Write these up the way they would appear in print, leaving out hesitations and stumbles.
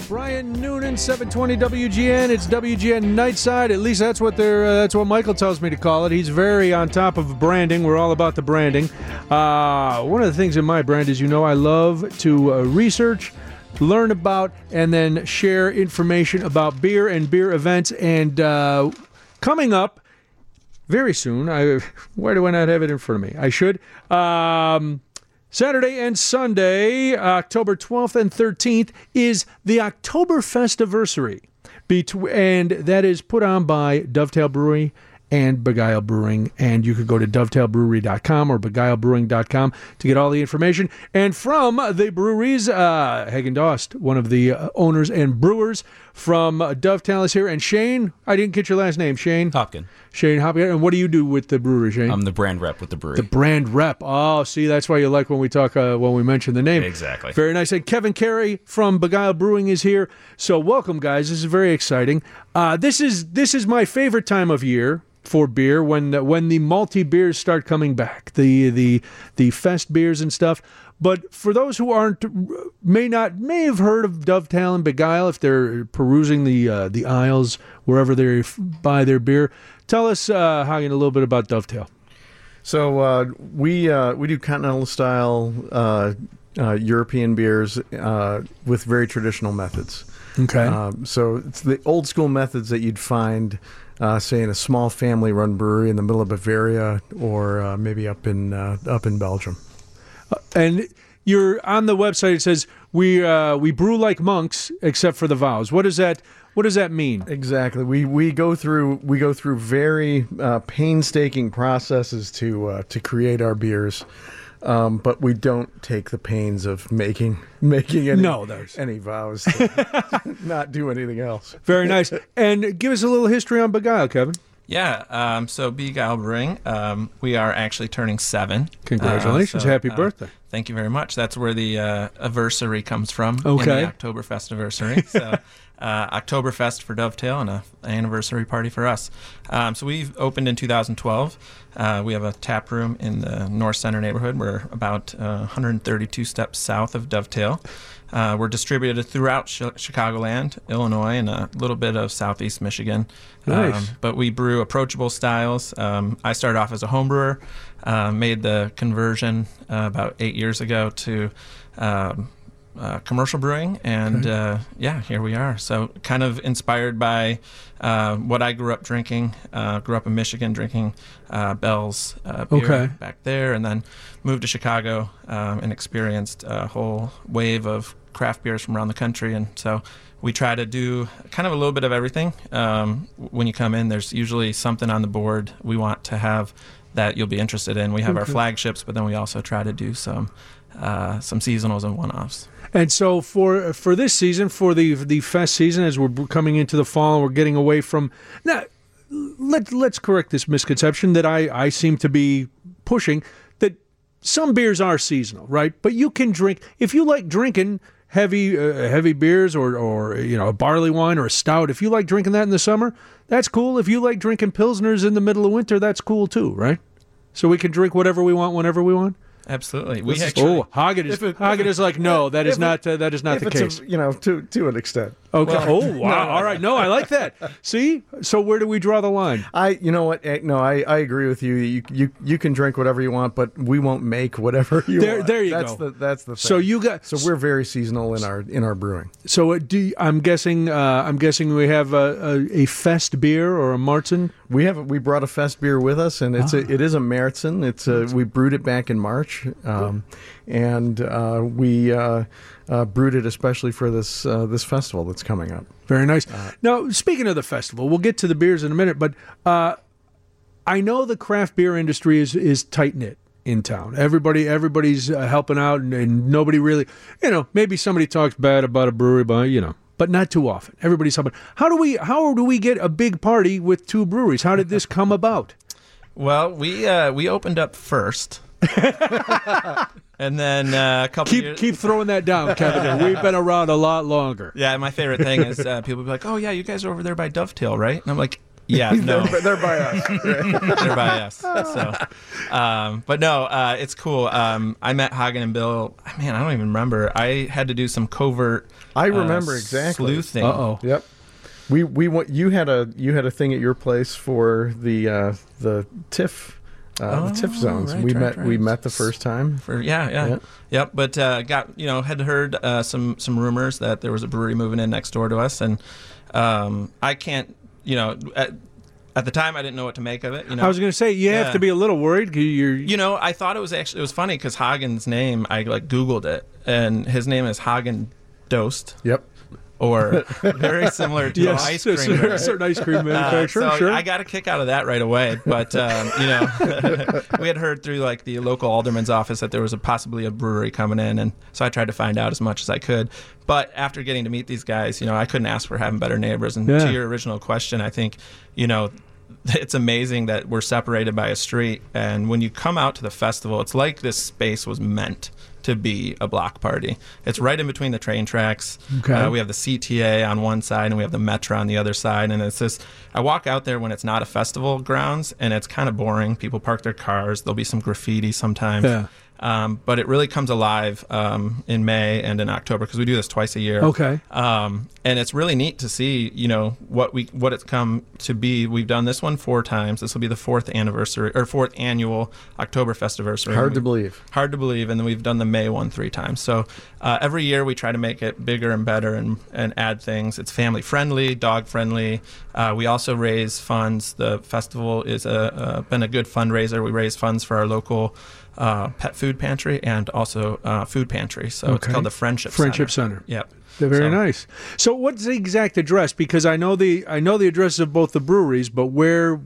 Brian Noonan, 720 WGN. It's WGN Nightside. At least that's what that's what Michael tells me to call it. He's very on top of branding. We're all about the branding. One of the things in my brand is, I love to research, learn about, and then share information about beer and beer events. And coming up very soon, why do I not have it in front of me? I should. Saturday and Sunday, October 12th and 13th, is the Oktoberfestiversary, and that is put on by Dovetail Brewery and Beguile Brewing, and you could go to dovetailbrewery.com or beguilebrewing.com to get all the information. And from the breweries, Hagen Dost, one of the owners and brewers from Dovetail, is here. And Shane, I didn't get your last name, Shane Hopkin. Shane Hopkin. And what do you do with the brewery, Shane? I'm the brand rep with the brewery. The brand rep. Oh, see, that's why you like when we talk, when we mention the name. Exactly. Very nice. And Kevin Carey from Beguile Brewing is here. So welcome, guys. This is very exciting. This is my favorite time of year for beer, when the malty beers start coming back, the fest beers and stuff. But for those who may have heard of Dovetail and Beguile, if they're perusing the aisles wherever they buy their beer, tell us, Hagen, a little bit about Dovetail. So we do continental style European beers with very traditional methods. Okay. So it's the old school methods that you'd find, say, in a small family-run brewery in the middle of Bavaria, or maybe up in Belgium. And you're on the website. It says we brew like monks, except for the vows. What does that mean? Exactly. We go through very painstaking processes to create our beers. But we don't take the pains of making any vows to not do anything else. Very nice. And give us a little history on Beguile, Kevin. Yeah, so Beguile Brewing, we are actually turning 7. Congratulations. Happy birthday. Thank you very much. That's where the anniversary comes from. Okay. In the Oktoberfestiversary. So Oktoberfest for Dovetail and an anniversary party for us. So we've opened in 2012. We have a tap room in the North Center neighborhood. We're about 132 steps south of Dovetail. We're distributed throughout Chicagoland, Illinois, and a little bit of southeast Michigan. Nice. But we brew approachable styles. I started off as a home brewer, made the conversion about 8 years ago to commercial brewing, and here we are. So kind of inspired by what I grew up drinking. Grew up in Michigan drinking Bell's beer back there, and then moved to Chicago and experienced a whole wave of craft beers from around the country. And so we try to do kind of a little bit of everything. When you come in, there's usually something on the board we want to have that you'll be interested in. We have our flagships, but then we also try to do some seasonals and one-offs. And so for this season, for the fest season, as we're coming into the fall and we're getting away from... Now, let's correct this misconception that I seem to be pushing, that some beers are seasonal, right? But you can drink... If you like drinking heavy beers or a barley wine or a stout, if you like drinking that in the summer, that's cool. If you like drinking Pilsners in the middle of winter, that's cool too, right? So we can drink whatever we want, whenever we want? Absolutely. Hagen is like, no, that is not the case. To an extent. Okay. Well, wow. All right. No, I like that. See? So where do we draw the line? I agree with you. You can drink whatever you want, but we won't make whatever you want. There you go. That's the thing. So we're very seasonal in our brewing. So I'm guessing we have a fest beer or a Märzen. We brought a fest beer with us, and it is a Märzen. We brewed it back in March, and we brewed it especially for this festival that's coming up. Very nice. Now, speaking of the festival, we'll get to the beers in a minute, but I know the craft beer industry is tight-knit in town. Everybody's helping out, and nobody really, maybe somebody talks bad about a brewery, but not too often. Everybody's helping. How do we get a big party with 2 breweries? How did this come about? Well, we opened up first. And then a couple years... Keep throwing that down, Kevin. We've been around a lot longer. Yeah, my favorite thing is people be like, oh, yeah, you guys are over there by Dovetail, right? And I'm like, Yeah, no. They're by us. They're by us. So, but no, it's cool. I met Hagen and Bill. Man, I don't even remember. I had to do some covert. I remember exactly. Sleuthing. Yep. We went. You had a thing at your place for the TIFF. The TIFF zones. Right, We met the first time. Yep. But had heard some rumors that there was a brewery moving in next door to us, and I can't. At the time, I didn't know what to make of it. I was going to say you have to be a little worried. 'Cause I thought it was funny because Hagen's name, I Googled it, and his name is Hagen Dost. Yep. Or very similar to an ice cream. A certain ice cream manufacturer. So sure. I got a kick out of that right away. But we had heard through the local alderman's office that there was possibly a brewery coming in, and so I tried to find out as much as I could. But after getting to meet these guys, I couldn't ask for having better neighbors. And to your original question, I think it's amazing that we're separated by a street, and when you come out to the festival, it's like this space was meant to be a block party. It's right in between the train tracks. Okay. We have the CTA on one side and we have the Metro on the other side, and it's just, I walk out there when it's not a festival grounds and it's kind of boring. People park their cars. There'll be some graffiti sometimes. Yeah. But it really comes alive in May and in October because we do this twice a year. Okay. And it's really neat to see, what it's come to be. We've done this one 4 times. This will be the 4th annual Oktoberfest anniversary. Hard to believe. And then we've done the May one 3 times. So every year we try to make it bigger and better and add things. It's family friendly, dog friendly. We also raise funds. The festival is been a good fundraiser. We raise funds for our local pet food pantry and also food pantry. So it's called the Friendship Center. Yep. They're very nice. So what's the exact address? Because I know the addresses of both the breweries, but where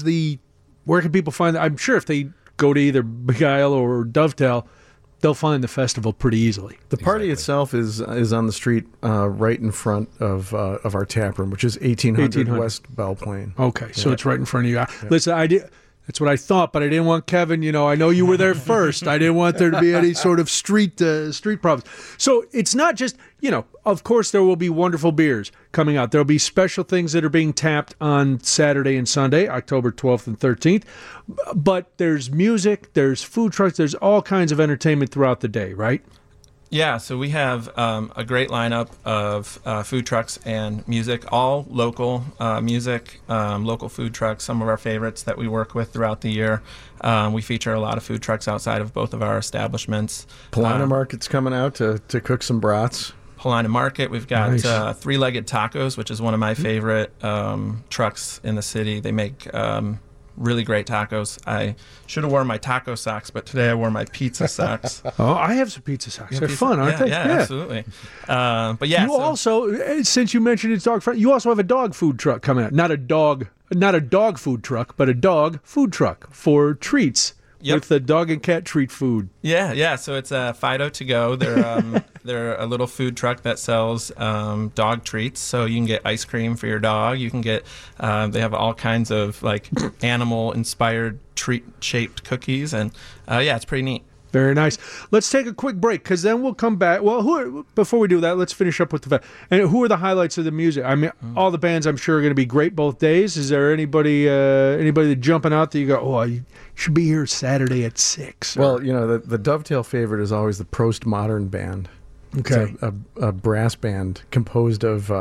can people find I'm sure if they go to either Beguile or Dovetail, they'll find the festival pretty easily. The party itself is on the street right in front of our tap room, which is 1800 West Belle Plaine. Okay, so it's right in front of you. Yeah. Listen, that's what I thought, but I didn't want Kevin. I know you were there first. I didn't want there to be any sort of street problems. So it's not just, of course there will be wonderful beers coming out. There'll be special things that are being tapped on Saturday and Sunday, October 12th and 13th. But there's music, there's food trucks, there's all kinds of entertainment throughout the day, right? Yeah, so we have a great lineup of food trucks and music, all local music, local food trucks, some of our favorites that we work with throughout the year. We feature a lot of food trucks outside of both of our establishments. Paulina Market's coming out to cook some brats. Paulina Market, we've got Three-Legged Tacos, which is one of my favorite trucks in the city. They make really great tacos. I should have worn my taco socks, but today I wore my pizza socks. Oh, I have some pizza socks. They're fun, aren't they? Yeah, absolutely. But yeah, you also, since you mentioned it's dog friendly, you also have a dog food truck coming out. Not a dog food truck, but a dog food truck for treats. Yep. With the dog and cat treat food. Yeah. So it's Fido To Go. They're a little food truck that sells dog treats. So you can get ice cream for your dog. You can get. They have all kinds of animal-inspired treat-shaped cookies, and it's pretty neat. Very nice. Let's take a quick break because then we'll come back. Well, before we do that, let's finish up with and who are the highlights of the music? I mean, all the bands I'm sure are going to be great both days. Is there anybody that jumping out that you go, oh, you should be here Saturday at 6? Well, the Dovetail favorite is always the Prost Modern Band. Okay, it's a brass band composed of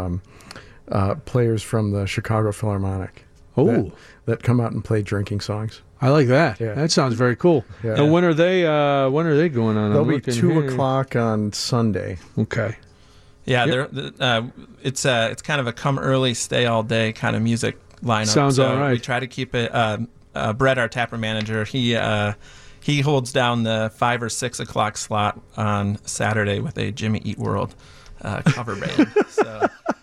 players from the Chicago Philharmonic. Oh, that come out and play drinking songs. I like that. Yeah. That sounds very cool. Yeah. And when are they going on? They'll be 2:00 on Sunday. Okay. Yeah, it's kind of a come early, stay all day kind of music lineup. Sounds all right. We try to keep it. Brett, our taproom manager, he holds down the 5 or 6 o'clock slot on Saturday with a Jimmy Eat World cover band. So.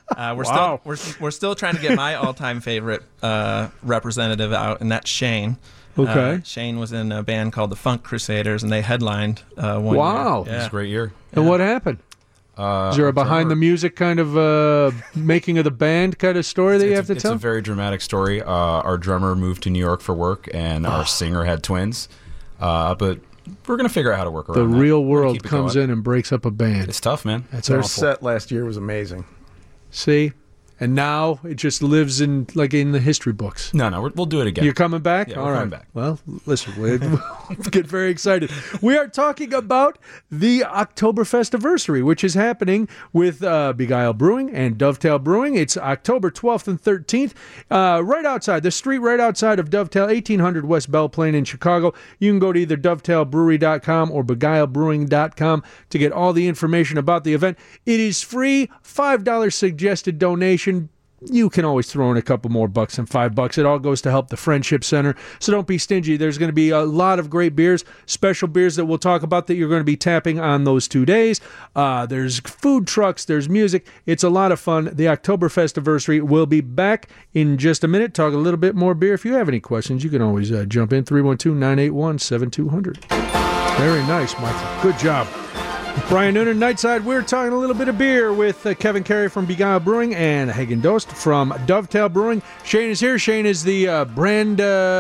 We're still trying to get my all-time favorite representative out, and that's Shane. Okay. Shane was in a band called the Funk Crusaders, and they headlined one year. Wow. It was a great year. And what happened? Is there a behind-the-music kind of making of the band kind of story that you have to tell? It's a very dramatic story. Our drummer moved to New York for work, and our singer had twins. But we're going to figure out how to work around the that. real world comes in and breaks up a band. It's tough, man. Their set last year was amazing. See? and now it just lives in the history books. No, we'll do it again. You're coming back? Yeah, All we're right. coming back. Well, listen, we'll get very excited. We are talking about the Oktoberfest anniversary, which is happening with Beguile Brewing and Dovetail Brewing. It's October 12th and 13th, right outside the street, right outside of Dovetail, 1800 West Belle Plaine in Chicago. You can go to either dovetailbrewery.com or beguilebrewing.com to get all the information about the event. It is free, $5 suggested donation. You can always throw in a couple more bucks than $5. It all goes to help the Friendship Center. So don't be stingy. There's going to be a lot of great beers, special beers that we'll talk about that you're going to be tapping on those 2 days. There's food trucks. There's music. It's a lot of fun. The Oktoberfest anniversary will be back in just a minute. Talk a little bit more beer. If you have any questions, you can always jump in. 312-981-7200. Very nice, Michael. Good job. Brian Noonan, Nightside. We're talking a little bit of beer with Kevin Carey from Beguile Brewing and Hagen Dost from Dovetail Brewing. Shane is here. Shane is the brand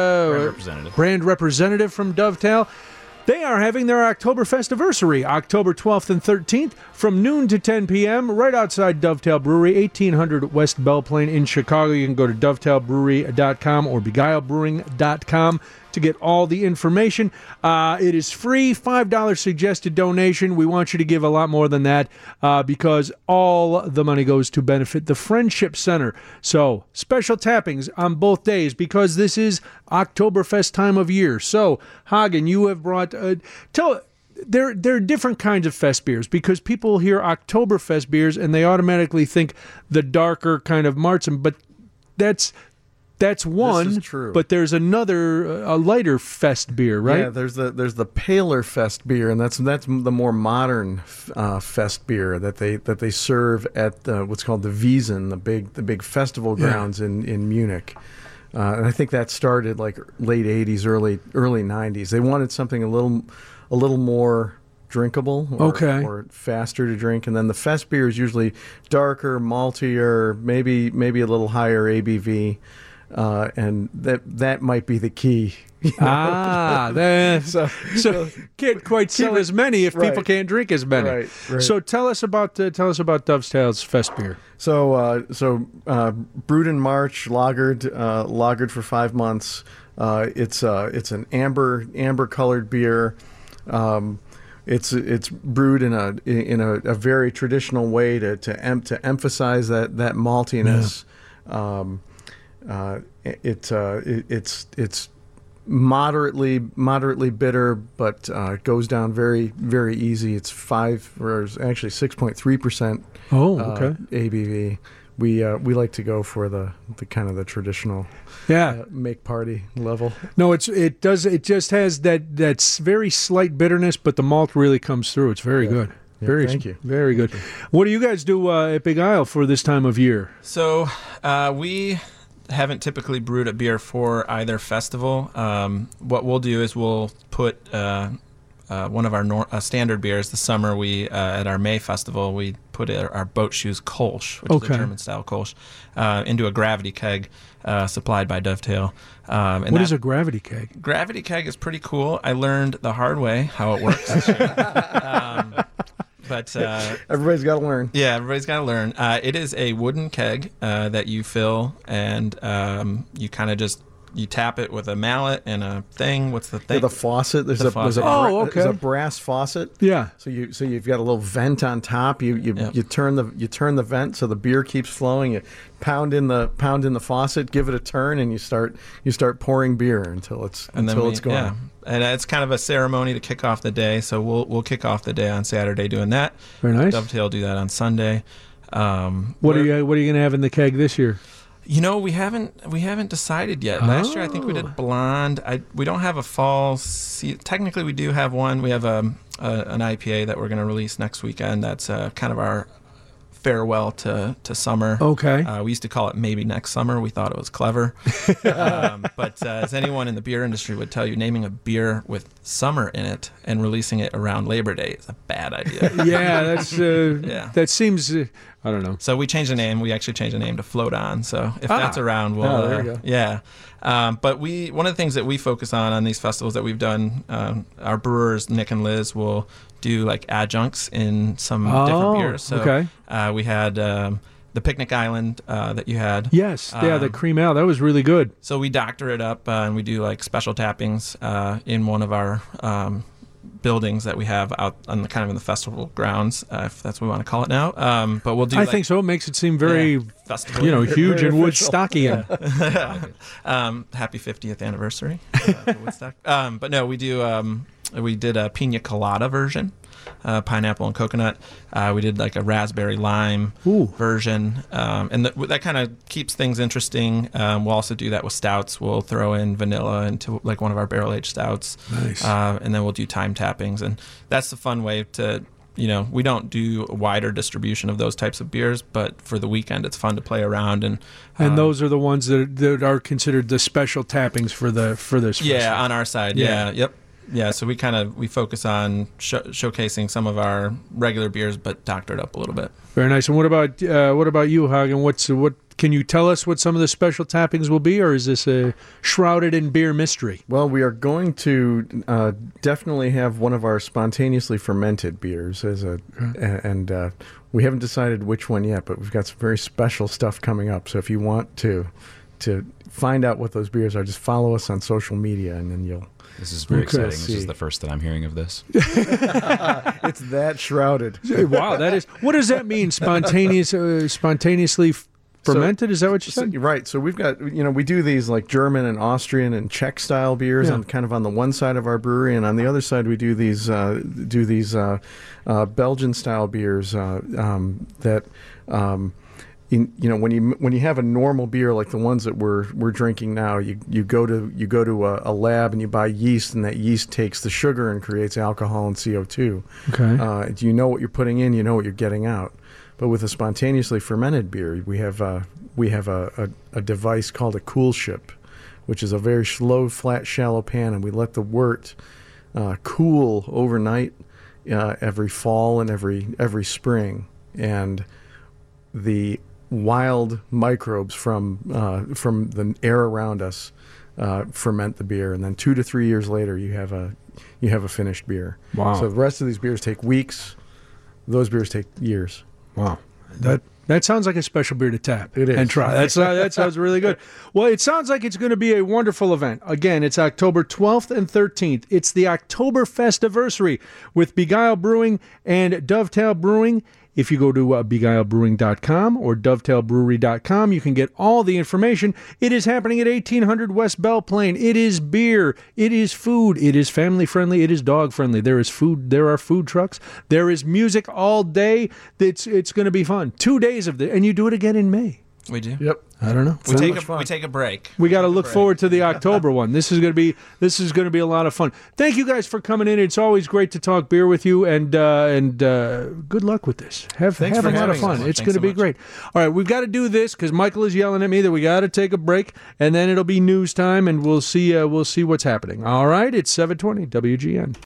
representative from Dovetail. They are having their Oktoberfest anniversary, October 12th and 13th, from noon to 10 p.m., right outside Dovetail Brewery, 1800 West Belle Plaine in Chicago. You can go to dovetailbrewery.com or beguilebrewing.com to get all the information. It is free, $5 suggested donation. We want you to give a lot more than that because all the money goes to benefit the Friendship Center. So, special tappings on both days because this is Oktoberfest time of year. So, Hagen, you have brought... There are different kinds of fest beers because people hear Oktoberfest beers and they automatically think the darker kind of Marzen, but that's one. This is true. But there's another, a lighter fest beer, right? Yeah, there's the paler fest beer, and that's the more modern fest beer that they serve at what's called the Wiesn, the big festival grounds in Munich. And I think that started like late '80s, early '90s. They wanted something a little more drinkable or faster to drink, and then the fest beer is usually darker, maltier, maybe a little higher ABV. And that might be the key. So can't quite sell as many if people can't drink as many. Right. So tell us about Dovetail's Fest beer. So brewed in March, lagered for 5 months. It's an amber colored beer. It's brewed in a very traditional way to emphasize that maltiness. Yeah. It's moderately bitter, but goes down very, very easy. It's 6.3%. ABV. We like to go for the kind of the traditional make party level. No, it just has that very slight bitterness, but the malt really comes through. It's very good. Yeah, thank you. Very good. What do you guys do at Beguile for this time of year? So we haven't typically brewed a beer for either festival. What we'll do is we'll put one of our standard beers. The summer we at our May festival we put our Boat Shoes Kolsch, which is a German style Kolsch, into a gravity keg supplied by Dovetail. What is a gravity keg? Gravity keg is pretty cool. I learned the hard way how it works. But everybody's got to learn. Yeah, everybody's got to learn. It is a wooden keg that you fill, and you kind of just tap it with a mallet and a thing. What's the thing? The faucet. There's a brass faucet. Yeah. So you've got a little vent on top. You turn the vent so the beer keeps flowing. You pound in the faucet, give it a turn, and you start pouring beer until it's gone. Yeah. And it's kind of a ceremony to kick off the day. So we'll kick off the day on Saturday doing that. Very nice. Dovetail do that on Sunday. What are you going to have in the keg this year? We haven't decided yet. Last year I think we did blonde. We don't have a fall. Technically we do have one. We have an IPA that we're going to release next weekend. That's kind of our farewell to summer. Okay. We used to call it maybe next summer. We thought it was clever. But as anyone in the beer industry would tell you, naming a beer with summer in it and releasing it around Labor Day is a bad idea. Yeah, that's that seems I don't know. So we changed the name. We actually changed the name to Float On. So if that's around, we'll there you go. Yeah. But one of the things that we focus on these festivals that we've done, our brewers Nick and Liz will do like adjuncts in some different beers. So we had the Picnic Island that you had. Yes, the cream ale, that was really good. So we doctor it up and we do like special tappings in one of our buildings that we have out on the kind of in the festival grounds, if that's what we want to call it now. But we'll do. I think so. It makes it seem very, huge and Woodstockian. Happy 50th anniversary, Woodstock. But no, we do. We did a pina colada version. Pineapple and coconut. We did like a raspberry lime version, and that kind of keeps things interesting. We'll also do that with stouts. We'll throw in vanilla into like one of our barrel aged stouts, nice. And then we'll do time tappings, and that's the fun way to. We don't do a wider distribution of those types of beers, but for the weekend, it's fun to play around. And those are the ones that are considered the special tappings for this. Yeah, on our side. Yeah. Yep. Yeah, so we focus on showcasing some of our regular beers, but doctor it up a little bit. Very nice. And what about you, Hagen? What can you tell us what some of the special tappings will be, or is this a shrouded in beer mystery? Well, we are going to definitely have one of our spontaneously fermented beers and we haven't decided which one yet, but we've got some very special stuff coming up. So if you want to find out what those beers are, just follow us on social media, and then you'll. This is very exciting. This is the first that I'm hearing of this. It's that shrouded. Wow, that is. What does that mean? Spontaneously fermented? Is that what you said? Right. So we've got we do these like German and Austrian and Czech style beers on the one side of our brewery, and on the other side we do these Belgian style beers that. When you have a normal beer like the ones that we're drinking now, you go to a lab and you buy yeast, and that yeast takes the sugar and creates alcohol and CO2. Okay. You know what you're putting in, you know what you're getting out. But with a spontaneously fermented beer, we have a device called a coolship, which is a very slow, flat, shallow pan, and we let the wort cool overnight every fall and every spring, and the wild microbes from the air around us ferment the beer, and then 2 to 3 years later you have a finished beer. Wow! So the rest of these beers take weeks; those beers take years. Wow! That sounds like a special beer to tap it is. And try. That sounds really good. Well, it sounds like it's going to be a wonderful event. Again, it's October 12th and 13th. It's the Oktoberfestiversary with Beguile Brewing and Dovetail Brewing. If you go to beguilebrewing.com or dovetailbrewery.com, you can get all the information. It is happening at 1800 West Belle Plaine. It is beer. It is food. It is family-friendly. It is dog-friendly. There is food. There are food trucks. There is music all day. It's going to be fun. 2 days of it, and you do it again in May. We do. Yep. I don't know. We take a break. We got to look forward to the October one. This is going to be a lot of fun. Thank you guys for coming in. It's always great to talk beer with you, and good luck with this. Have a lot of fun. It's going to be great. All right, we've got to do this because Michael is yelling at me that we got to take a break, and then it'll be news time, and we'll see what's happening. All right, it's 7:20 WGN.